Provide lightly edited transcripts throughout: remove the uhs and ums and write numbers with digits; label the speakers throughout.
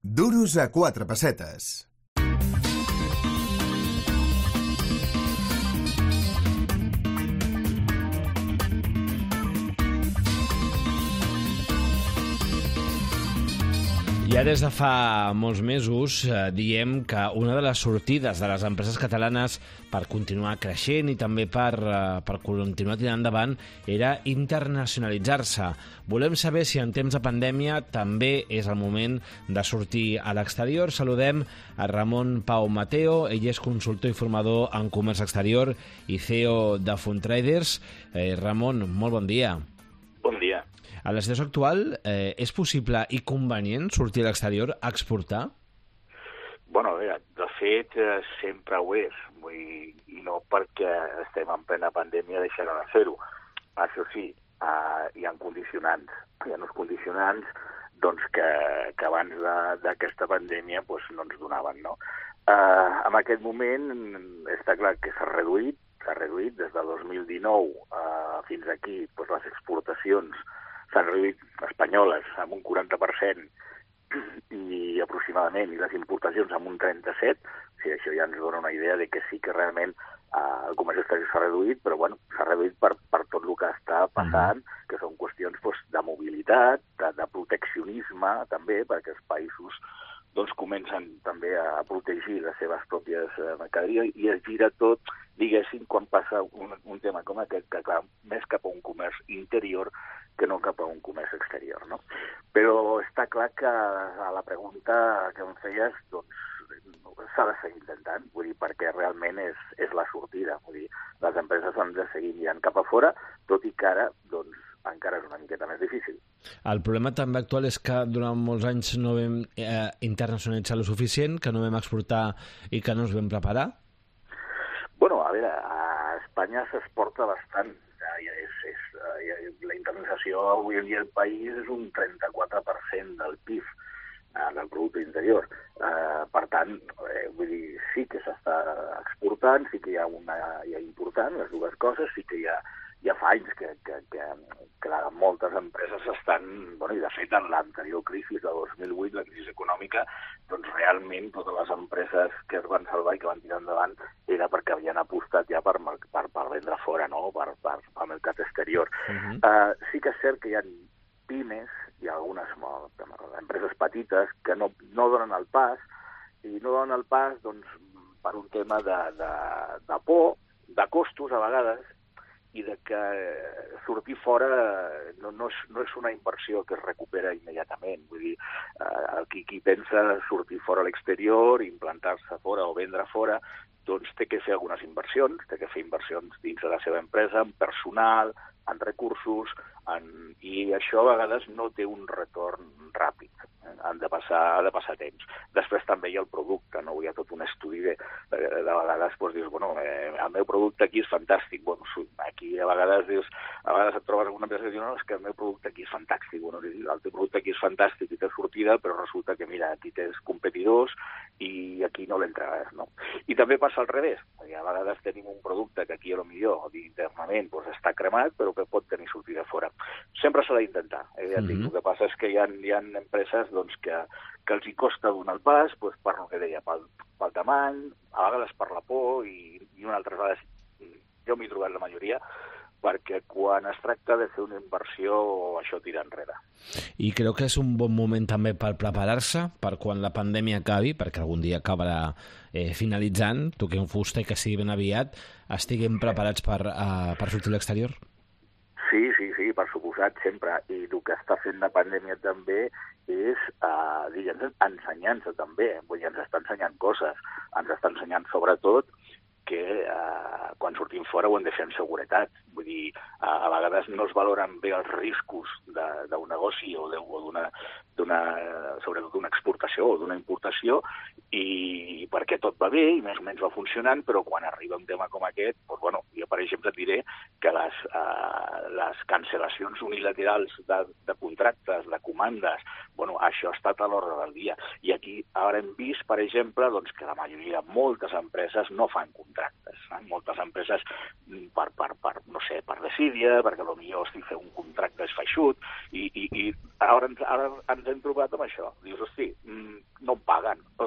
Speaker 1: Duros a 4 pessetes.
Speaker 2: Ja des de fa molts mesos diem que una de les sortides de les empreses catalanes per continuar creixent i també per continuar tirant endavant era internacionalitzar-se. Volem saber si en temps de pandèmia també és el moment de sortir a l'exterior. Saludem a Ramon Pau Mateo, ell és consultor i formador en comerç exterior i CEO de Fundtraders. Ramon, molt bon dia.
Speaker 3: Bon dia.
Speaker 2: A la situació actual, és possible i convenient sortir a l'exterior a exportar?
Speaker 3: Bueno, de fet, sempre ho és, i no perquè estem en plena pandèmia deixaran de fer-ho. Això sí, hi ha condicionants. Hi ha uns condicionants doncs, que abans d'aquesta pandèmia doncs, no ens donaven. No? En aquest moment està clar que s'ha reduït des de 2019 fins aquí doncs, les exportacions s'han reduït espanyoles amb un 40% i aproximadament, i les importacions amb un 37%. O sigui, això ja ens dona una idea de que sí que realment el comerç exterior s'ha reduït, però bueno, s'ha reduït per tot el que està passant, que són qüestions doncs, de mobilitat, de proteccionisme també, perquè els països doncs, comencen també a protegir les seves pròpies mercaderies i es gira tot, diguéssim, quan passa un tema com aquest, que clar, més cap a un comerç interior que no cap a un comerç exterior, no? Però està clar que a la pregunta que em feies, doncs, s'ha de seguir intentant, vull dir, perquè realment és la sortida, vull dir, les empreses han de seguir mirant cap a fora, tot i que ara, doncs, encara és una miqueta més difícil.
Speaker 2: El problema també actual és que durant molts anys no vam internacionalitzar lo suficient, que no vam exportar i que no ens vam preparar?
Speaker 3: Bueno, a veure, a Espanya s'exporta bastant. La internacionalització avui en dia al país és un 34% del PIB, del producte interior. Per tant, vull dir, sí que s'està exportant, sí que hi ha important, les dues coses, sí que ja fa anys que moltes empreses estan, bueno, i de fet en l'anterior crisi de 2008, la crisi econòmica, doncs realment totes les empreses que es van salvar i que van tirar endavant era perquè havien apostat ja per vendre fora, no? per mercat exterior. Sí que és cert que hi ha pimes, hi ha algunes empreses petites que no donen el pas, i no donen el pas doncs, per un tema de por, de costos a vegades, i de que sortir fora no és una inversió que es recupera immediatament. Vull dir, qui pensa sortir fora a l'exterior, implantar-se fora o vendre fora, doncs té que fer algunes inversions, té que fer inversions dins de la seva empresa, en personal, en recursos, i això a vegades no té un retorn ràpid. Ha de passar temps. Després també hi ha el producte, no? Hi ha tot un estudi de vegades dius, bueno, el meu producte aquí és fantàstic. Bueno, aquí a vegades et trobes alguna empresa que diu, no, és que el meu producte aquí és fantàstic. Bueno, el teu producte aquí és fantàstic i té sortida, però resulta que, mira, aquí tens competidors i aquí no l'entraràs, no? I també passa al revés. A vegades tenim un producte que aquí potser internament està cremat, però que pot tenir sortida fora. Sempre s'ha d'intentar. Ja dic, el que passa és que hi ha empreses doncs, que els hi costa donar el pas, doncs, per el que deia, pel tamany, a vegades per la por, i una altra vegades, jo m'he trobat la majoria, perquè quan es tracta de fer una inversió, això tira enrere.
Speaker 2: I creu que és un bon moment també per preparar-se, per quan la pandèmia acabi, perquè algun dia acabarà finalitzant, toquem fusta i que sigui ben aviat, estiguem preparats per sortir a l'exterior?
Speaker 3: Sí, per suposat, sempre. I el que està fent la pandèmia també és, diguem, ensenyant-se també. Vull dir, ens està ensenyant coses. Ens està ensenyant, sobretot, que quan sortim fora ho hem de fer amb seguretat. Vull dir, a vegades no es valoren bé els riscos d'un negoci o sobretot d'una exportació o d'una importació, i perquè tot va bé i més o menys va funcionant, però quan arriba un tema com aquest, doncs, bueno, jo per exemple et diré que les cancel·lacions unilaterals de contractes, de comandes, bueno, això ha estat a l'ordre del dia. I aquí ara hem vist, per exemple, doncs, que la majoria, moltes empreses no fan contractes. Moltes empreses no sé, per desídia, perquè potser si fer un contracte és feixut, i ara ens hem trobat amb això. Dius, hosti,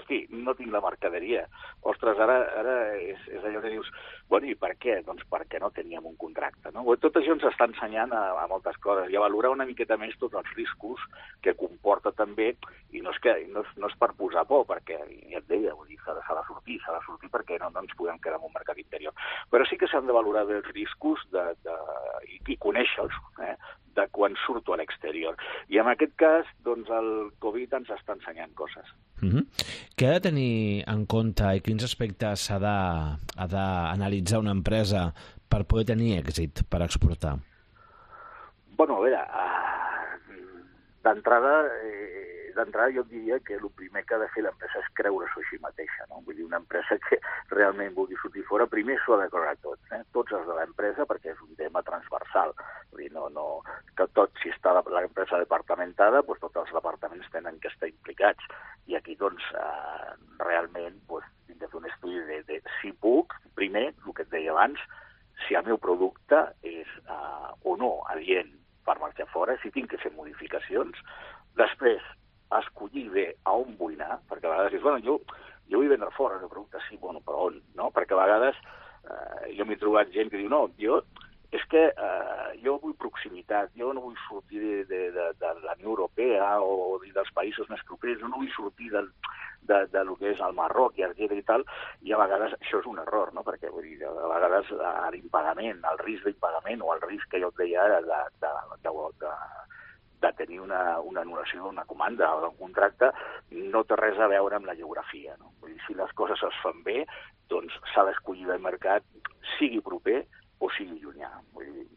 Speaker 3: hosti, no tinc la mercaderia. Ostres, ara és allò que dius, bueno, i per què? Doncs perquè no teníem un contracte, no? Tot això ens està ensenyant a moltes coses i a valorar una miqueta més tots els riscos que comporta també, i no és per posar por, perquè ja et deia, vull dir, s'ha de sortir perquè no ens podem quedar en un mercat interior. Però sí que s'han de valorar bé els riscos i conèixer-los, de quan surto a l'exterior. I en aquest cas, doncs, el Covid ens està ensenyant coses.
Speaker 2: Què ha de tenir en compte i quins aspectes ha d'analitzar una empresa per poder tenir èxit per exportar?
Speaker 3: Bueno, a veure, d'entrada jo diria que el primer que ha de fer l'empresa és creure-s'ho així mateixa, no? Vull dir, una empresa que realment vulgui sortir fora, primer s'ho ha de creure tots els de l'empresa, perquè és un tema transversal. Vull dir, que si està l'empresa departamentada, doncs tots els departaments tenen que estar implicats. I aquí, doncs, realment, tinc de fer un estudi de si puc, primer, el que et deia abans, si el meu producte és o no adient per marxar fora, si tinc que fer modificacions. Després, escollir bé a on vull anar, perquè a vegades dius, bueno, jo vull vendre fora el producte, sí, bueno, però on? No? Perquè a vegades jo m'he trobat gent que diu, no, jo vull proximitat, jo no vull sortir de la Unió Europea o dels països més propers, no vull sortir del que és el Marroc i Algèria i tal, i a vegades això és un error, no? Perquè vull dir, a vegades l'impagament, el risc d'impagament o el risc que jo et deia ara de tenir una anul·lació d'una comanda o d'un contracte no té res a veure amb la geografia, no? Vull dir, si les coses es fan bé, doncs s'ha d'escollir el mercat, sigui proper o sigui llunyà. Vull dir,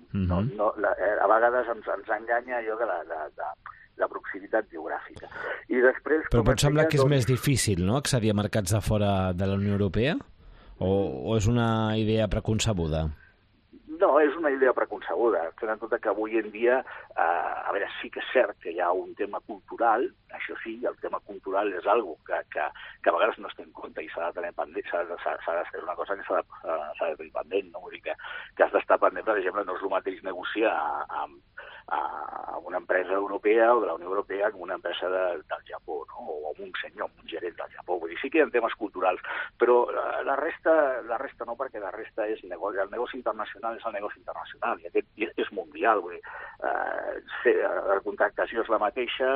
Speaker 3: a vegades ens enganya allò de la proximitat geogràfica. I després,
Speaker 2: però pot semblar que és més difícil, no?, accedir a mercats de fora de la Unió Europea? O és una idea preconcebuda?
Speaker 3: No, és una idea preconcebuda. Tenen tota que avui en dia, a veure, sí que és cert que hi ha un tema cultural, això sí, el tema cultural és algo que a vegades no es té en compte i s'ha de tenir pendent, s'ha de ser una cosa que s'ha de tenir pendent, no? Vull dir que has d'estar pendent, per exemple, no és el mateix negociar amb una empresa europea o de la Unió Europea com una empresa del Japó, no? O amb un senyor, amb un gerent del Japó. Vull dir, sí que hi ha temes culturals, però la resta no, perquè la resta és negoci. El negoci internacional és el negoci internacional i aquest és mundial. Vull dir, la contractació és la mateixa,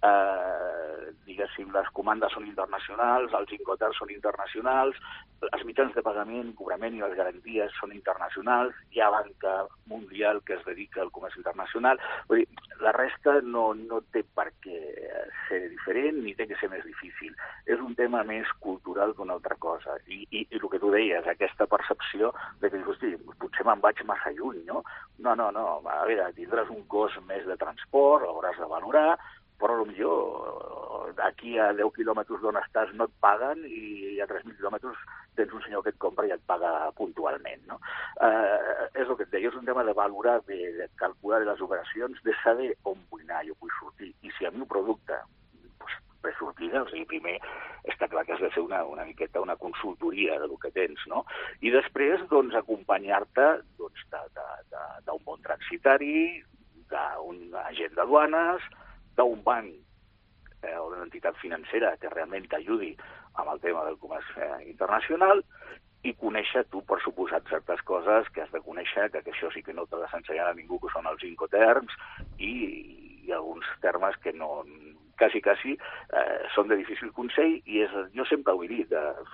Speaker 3: diguéssim, les comandes són internacionals, els incoterms són internacionals, els mitjans de pagament, cobrament i les garanties són internacionals, hi ha banca mundial que es dedica al comerç internacional. Vull dir, la resta no té per què ser diferent ni té que ser més difícil. És un tema més cultural que una altra cosa. I el que tu deies, aquesta percepció de que dius, hosti, potser me'n vaig massa lluny, no? No. A veure, tindràs un cost més de transport, hauràs de valorar, però potser d'aquí a 10 quilòmetres d'on estàs no et paguen i a 3.000 quilòmetres tens un senyor que et compra i et paga puntualment, no? És el que et deia, és un tema de valorar, de calcular les operacions, de saber on vull anar, jo vull sortir. I si el meu producte per sortida, o sigui, primer està clar que has de fer una miqueta una consultoria del que tens, no? I després, doncs, acompanyar-te d'un bon transitari, d'un agent de duanes, d'un banc o d'una entitat financera que realment t'ajudi amb el tema del comerç internacional i conèixer tu, per suposat, certes coses que has de conèixer, que això sí que no t'ha d'ensenyar a ningú, que són els incoterms i alguns termes que no quasi són de difícil consell i jo sempre ho he dit,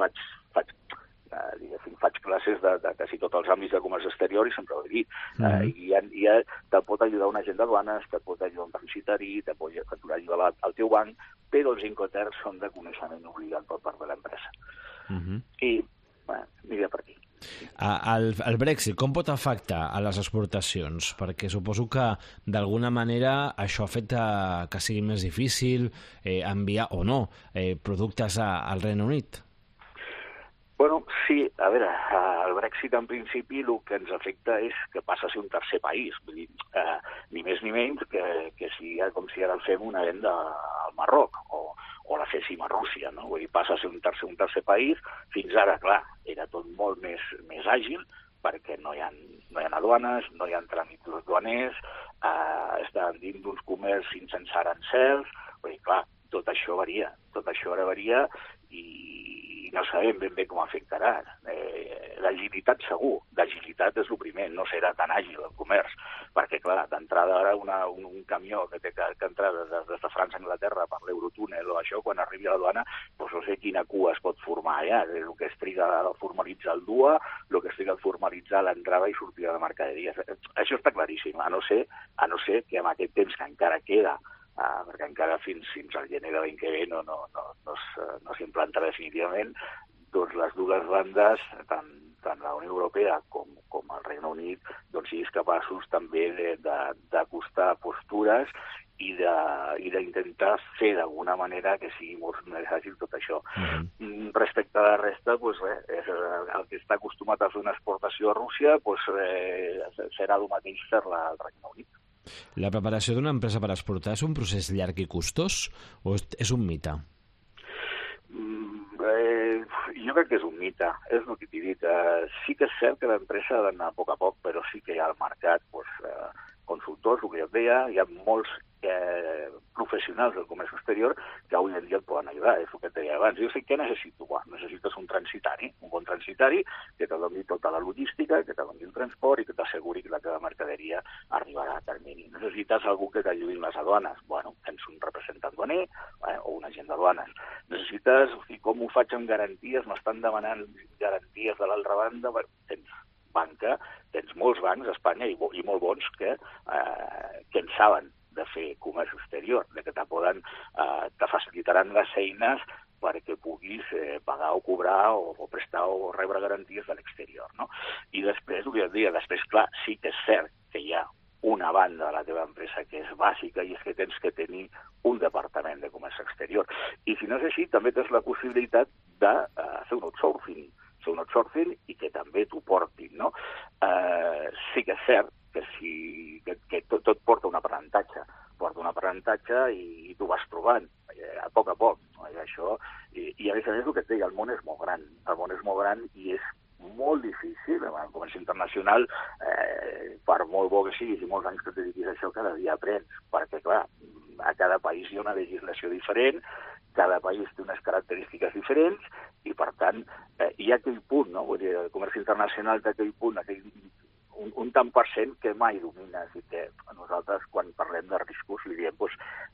Speaker 3: faig classes de quasi tots els àmbits de comerç exterior i sempre ho he dit. I te pot ajudar un agent de duanes, te pot ajudar un transitari, te pot ajudar el teu banc, però els incoterms són de coneixement obligat per part de l'empresa. I aniré per aquí.
Speaker 2: El Brexit, com pot afectar a les exportacions? Perquè suposo que d'alguna manera això ha fet que sigui més difícil enviar o no productes al Regne Unit.
Speaker 3: Bueno, sí, a veure, el Brexit en principi el que ens afecta és que passa a ser un tercer país, vull dir, ni més ni menys que com si ara el fem una venda al Marroc o la féssim a Rússia, no? Vull dir, passa a ser un tercer país, fins ara, clar, era tot molt més àgil, perquè no hi ha aduanes, no hi ha tràmits duaners, estan dins d'uns comerços sense arancels, vull dir, clar, tot això varia. Tot això ara varia i no sabem ben bé com afectarà. L'agilitat segur, l'agilitat és el primer, no serà tan àgil el comerç, perquè clar, d'entrada ara un camió que té que entrar des de França a Anglaterra per l'Eurotúnel o això, quan arribi a la duana, doncs no sé quina cua es pot formar allà, el que es triga a formalitzar el DUA, el que es triga a formalitzar l'entrada i sortida de mercaderies. Això està claríssim, a no ser que amb aquest temps que encara queda, perquè encara fins al gener de l'any que ve no s'implanta definitivament, doncs les dues bandes, tant la Unió Europea com el Regne Unit, doncs siguis capaços també d'acostar postures i d'intentar fer d'alguna manera que sigui molt més àgil tot això. Respecte a la resta, doncs res, el que està acostumat a fer una exportació a Rússia serà el mateix fer-la al Regne Unit.
Speaker 2: La preparació d'una empresa per exportar és un procés llarg i costós o és un mite?
Speaker 3: Jo crec que és un mite, és el que t'he dit. Sí que és cert que l'empresa ha d'anar a poc, però sí que hi ha al mercat consultors, el que jo et deia, hi ha molts professionals del comerç exterior que avui en dia et poden ajudar, és el que et deia abans. Jo sé què necessito, necessites un transitari, un bon transitari que te doni tota la logística, que te doni el transport i que t'asseguri que la teva mercaderia arribarà a termini. Necessites algú que t'ajudi en les aduanes, tens un representant duaner o un agent d'aduanes. Necessites, com ho faig amb garanties, m'estan demanant garanties de l'altra banda, tens banca, tens molts bancs a Espanya i molt bons que en saben de fer comerç exterior, de que te facilitaran les eines perquè puguis pagar o cobrar o prestar o rebre garanties de l'exterior, no? I després, el que et deia, clar, sí que és cert que hi ha una banda de la teva empresa que és bàsica i és que tens que tenir un departament de comerç exterior. I si no és així, també tens la possibilitat de fer un outsourcing i que també t'ho portin, no? Sí que és cert que tot porta un aprenentatge, i t'ho vas trobant a poc, no? I a més el que et deia, el món és molt gran, i és molt difícil, en el comerç internacional, per molt bo que siguis i molts anys que et dediquis a això, cada dia aprens, perquè clar, a cada país hi ha una legislació diferent, cada país té unes característiques diferents, i per tant, hi ha aquell punt, no? Vull dir, el comerç internacional té aquell punt, un tant per cent que mai domines i que nosaltres, quan parlem de riscos, li diem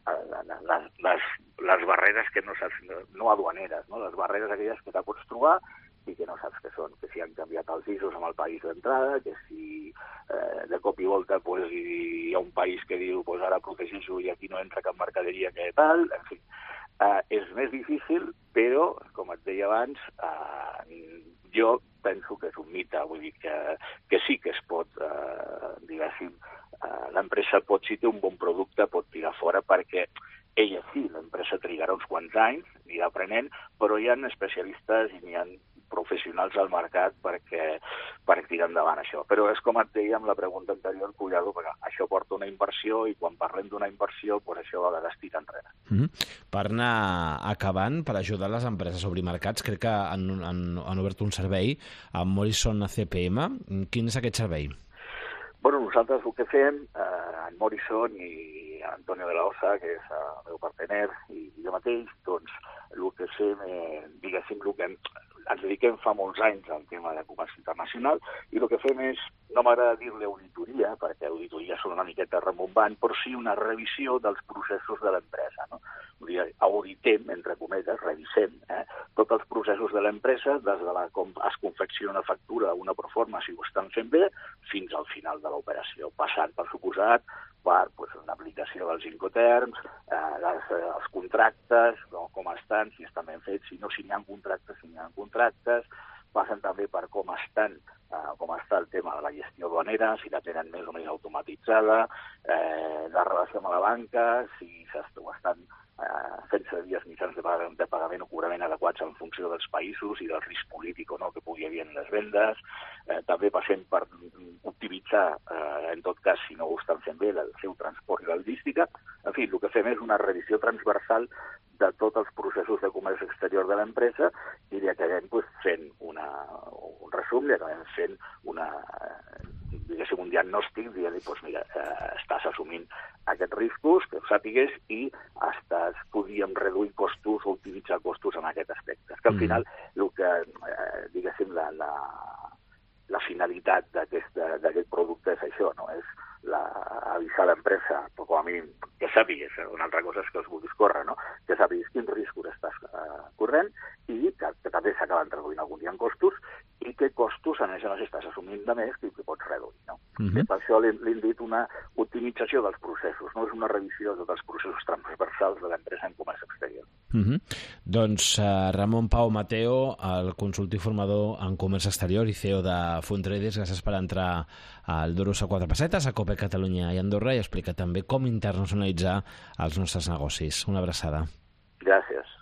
Speaker 3: les barreres que no saps, no aduaneres, no? Les barreres aquelles que te pots trobar i que no saps què són, que si han canviat els ISOs amb el país d'entrada, que si de cop i volta hi ha un país que diu ara protegeixo i aquí no entra cap mercaderia que tal, en fi. És més difícil, però, com et deia abans, jo penso que és un mite, vull dir que sí que es pot, diguéssim, l'empresa si té un bon producte pot tirar fora perquè ella sí, l'empresa trigarà uns quants anys, anirà aprenent, però hi ha especialistes i hi ha professionals al mercat per tirar endavant això. Però és com et deia amb la pregunta anterior, cuidado, perquè això porta una inversió i quan parlem d'una inversió, això a vegades tira enrere.
Speaker 2: Per anar acabant, per ajudar les empreses a obrir mercats, crec que han obert un servei amb Morrison CPM. Quin és aquest servei?
Speaker 3: Nosaltres el que fem, en Morrison i Antonio de la Osa, que és el meu partener, i jo mateix, doncs el que fem, diguéssim, el que ens dediquem fa molts anys al tema de comerç internacional i el que fem és, no m'agrada dir-li auditoria, perquè auditoria són una miqueta remombant, però sí una revisió dels processos de l'empresa, no? Vull dir, auditem, entre cometes, revisem tots els processos de l'empresa, des de com es confecciona una factura, una proforma, si ho estan fent bé, fins al final de l'operació, passant, per suposat, per l'aplicació dels incoterms, els contractes, com estan, si estan ben fets, si n'hi ha contractes, passen també per com està el tema de la gestió duanera, si la tenen més o menys automatitzada, la relació amb la banca, si ho estan fent servir els mitjans de pagament o cobrament adequats en funció dels països i del risc polític o no que pugui haver en les vendes. També passem per optimitzar, en tot cas, si no ho estan fent bé, el seu transport i la logística. En fi, el que fem és una revisió transversal de tots els processos de comerç exterior de l'empresa i li acabem fent un resum, li acabem fent diguéssim, un diagnòstic dient-li, doncs mira, estàs assumint aquests riscos, que ho sàpigues, i podríem reduir costos o optimitzar costos en aquest aspecte. És que al final, el que, diguéssim, la finalitat d'aquest producte és això, no? És avisar l'empresa, però com a mínim que sàpigues, una altra cosa és que els vulguis córrer, no? Que sàpigues quins riscos estàs corrent i que també s'acaben reduint algun dia en costos i què costos, a més a més, estàs assumint de més que pots reduir, no? Per això l'hem dit una optimització dels processos, no és una revisió de tots els processos transversals de l'empresa en comerç exterior.
Speaker 2: Doncs Ramon Pau Mateo, el consultiu formador en comerç exterior i CEO de Fundtraders, gràcies per entrar al Duros a 4 pessetes, a COPE Catalunya i Andorra, i explicar també com internacionalitzar els nostres negocis. Una abraçada.
Speaker 3: Gràcies.